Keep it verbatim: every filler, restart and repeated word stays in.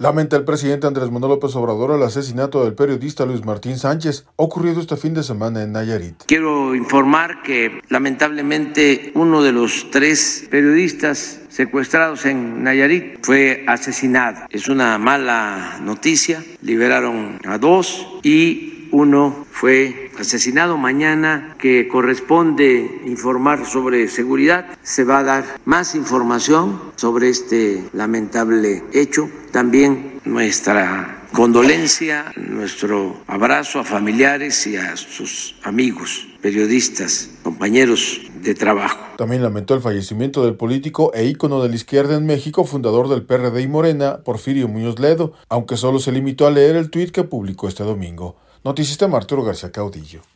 Lamenta el presidente Andrés Manuel López Obrador el asesinato del periodista Luis Martín Sánchez, ocurrido este fin de semana en Nayarit. Quiero informar que lamentablemente uno de los tres periodistas secuestrados en Nayarit fue asesinado. Es una mala noticia. Liberaron a dos y uno fue asesinado. Mañana, que corresponde informar sobre seguridad, se va a dar más información sobre este lamentable hecho. También nuestra condolencia, nuestro abrazo a familiares y a sus amigos, periodistas, compañeros de trabajo. También lamentó el fallecimiento del político e ícono de la izquierda en México, fundador del P R D y Morena, Porfirio Muñoz Ledo, aunque solo se limitó a leer el tuit que publicó este domingo. Noticista Arturo García Caudillo.